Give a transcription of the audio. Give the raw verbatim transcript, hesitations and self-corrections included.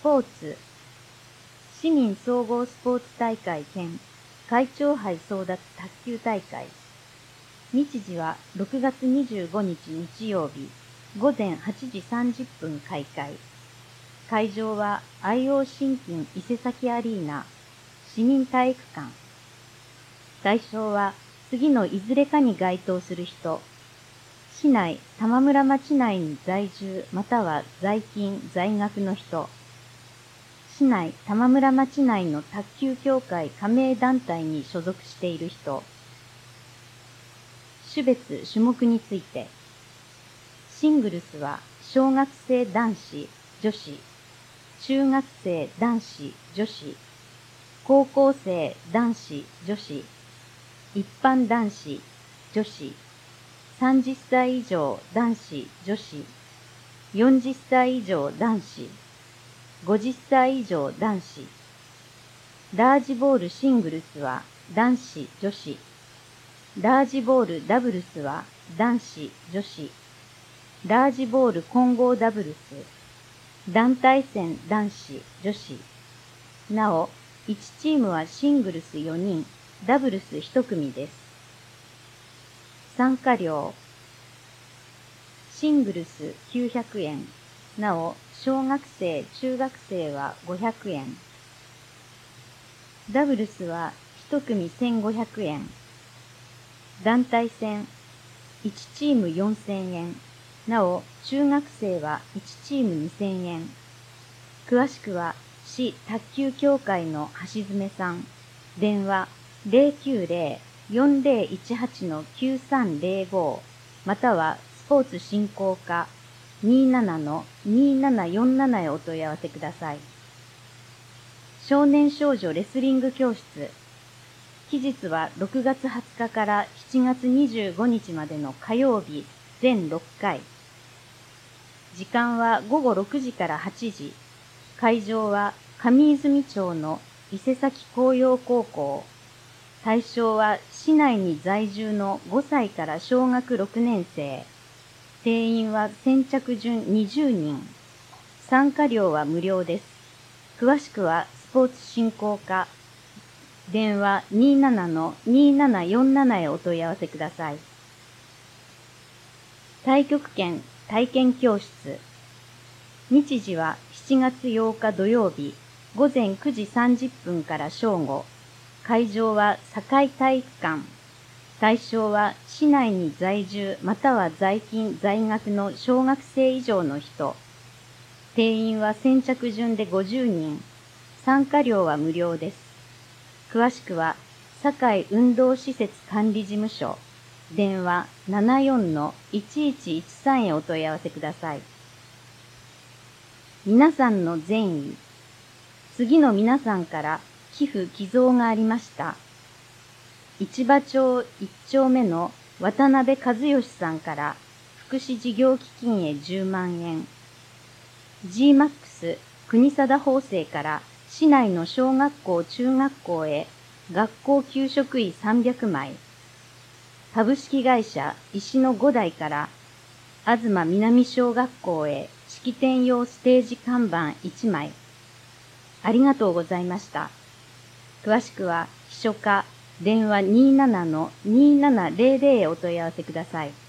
ポーツ市民総合スポーツ大会兼会長杯争奪卓球大会。日時はろくがつにじゅうごにち日曜日ごぜんはちじさんじゅっぷん開会。会場は アイオー 新金伊勢崎アリーナ市民体育館。対象は次のいずれかに該当する人。市内、玉村町内に在住または在勤在学の人。市内、玉村町内の卓球協会加盟団体に所属している人。種別種目について。シングルスは小学生男子、女子、中学生男子、女子、高校生男子、女子、一般男子、女子、さんじゅっさい以上男子、女子、よんじゅっさい以上男子、ごじゅっさい以上男子。ラージボールシングルスは男子、女子。ラージボールダブルスは男子、女子。ラージボール混合ダブルス。団体戦男子、女子。なお、いちチームはシングルスよにん、ダブルスいち組です。参加料。シングルスきゅうひゃくえん。なお、小学生、中学生はごひゃくえん。ダブルスはいち組せんごひゃくえん。団体戦、いちチームよんせんえん。なお、中学生はいちチームにせんえん。詳しくは、市卓球協会の橋爪さん。電話 ゼロきゅうゼロ よんゼロいちはち きゅうさんゼロご またはスポーツ振興課 にーなな にーななよんなな へお問い合わせください。少年少女レスリング教室。期日はろくがつはつかからしちがつにじゅうごにちまでの火曜日全ろっかい。時間はごごろくじからはちじ。会場は上泉町の伊勢崎紅葉高校。対象は市内に在住のごさいから小学ろくねん生。定員は先着順にじゅうにん。参加料は無料です。詳しくはスポーツ振興課。電話 にーなな にーななよんなな へお問い合わせください。太極拳体験教室。日時はしちがつようか土曜日ごぜんくじさんじゅっぷんから正午。会場は堺体育館。対象は市内に在住または在勤在学の小学生以上の人。定員は先着順でごじゅうにん。参加料は無料です。詳しくは堺運動施設管理事務所。電話 ななよんのいちいちいちさん へお問い合わせください。皆さんの善意。次の皆さんから寄付寄贈がありました。市場町いっちょうめの渡辺和義さんから福祉事業基金へじゅうまんえん。ジーマックス 国定法政から市内の小学校中学校へ学校給食費さんびゃくまい。株式会社石の五代から東南小学校へ式典用ステージ看板いちまい。ありがとうございました。詳しくは秘書課電話 にーなな のにーななゼロゼロ へお問い合わせください。